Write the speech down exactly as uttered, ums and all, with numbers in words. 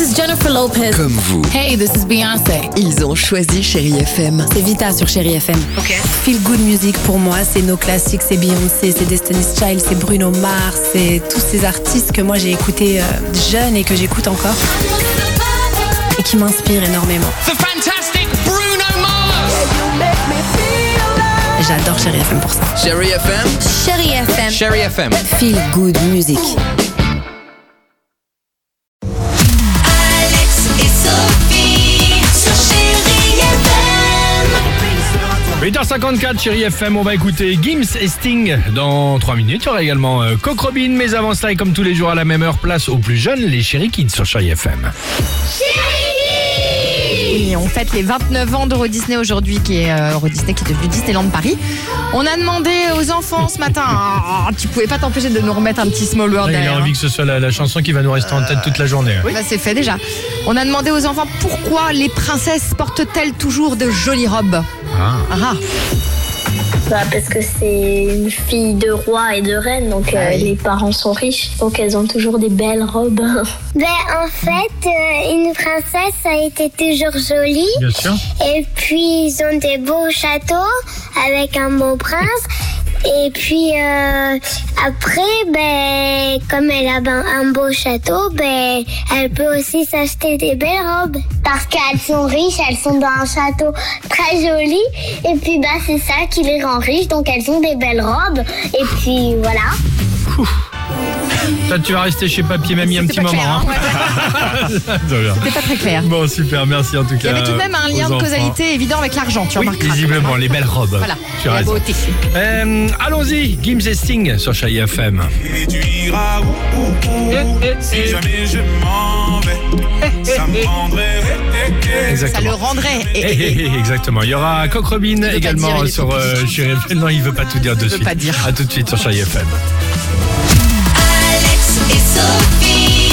is Jennifer Lopez. Comme vous. Hey, this is Beyoncé. Ils ont choisi Chérie F M. C'est Vita sur Chérie F M. Ok. Feel good music pour moi, c'est nos classiques, c'est Beyoncé, c'est Destiny's Child, c'est Bruno Mars, c'est tous ces artistes que moi j'ai écoutés euh, jeune et que j'écoute encore et qui m'inspirent énormément. The fantastic Bruno Mars. J'adore Chérie F M pour ça. Chérie F M. Chérie F M. Chérie F M. Feel good music. huit heures cinquante-quatre, Chérie F M, on va écouter Gims et Sting dans trois minutes. Il y aura également euh, Coq Robin, mais avant cela, et comme tous les jours à la même heure, place aux plus jeunes, les Chéri Kids sur Chérie F M. Et on fête les vingt-neuf ans d'Euro Disney aujourd'hui, qui est euh, Euro Disney qui est devenu Disneyland Paris. On a demandé aux enfants ce matin, ah, tu pouvais pas t'empêcher de nous remettre un petit Small World Il a derrière. envie que ce soit la, la chanson qui va nous rester en tête toute la journée. Oui, bah, c'est fait déjà. On a demandé aux enfants pourquoi les princesses portent-elles toujours de jolies robes. Ah. Ah. Bah parce que c'est une fille de roi et de reine, donc euh, oui. les parents sont riches, donc elles ont toujours des belles robes. Ben en fait, euh, une princesse a été toujours jolie. Bien sûr. Et puis ils ont des beaux châteaux avec un beau prince. Et puis euh, après, ben comme elle a ben, un beau château, ben elle peut aussi s'acheter des belles robes. Parce qu'elles sont riches, elles sont dans un château très joli. Et puis bah c'est ça qui les rend riches, donc elles ont des belles robes. Et puis voilà. Toi, tu vas rester chez Papy et Mamie un C'était petit pas moment. clair, hein. hein, Très bien. C'était pas très clair. Bon, super, merci en tout Il y cas. avait tout de même un lien aux de enfants. causalité évident avec l'argent, tu Oui, remarqueras. visiblement, les belles robes. Voilà, Tu as la raison. beauté. Euh, allons-y, Gims et Sting sur Chérie F M. Et tu iras où, où, où, si jamais je m'en vais, ça me rendrait. Ça Exactement. le rendrait. Eh, eh, eh, exactement. Il y y Coq Robin pas également dire, il est sur trop euh, positif. Chérie F M. Non, il veut pas tout dire de veut suite. pas dire. À tout de suite sur Chérie F M. Alex et Sophie.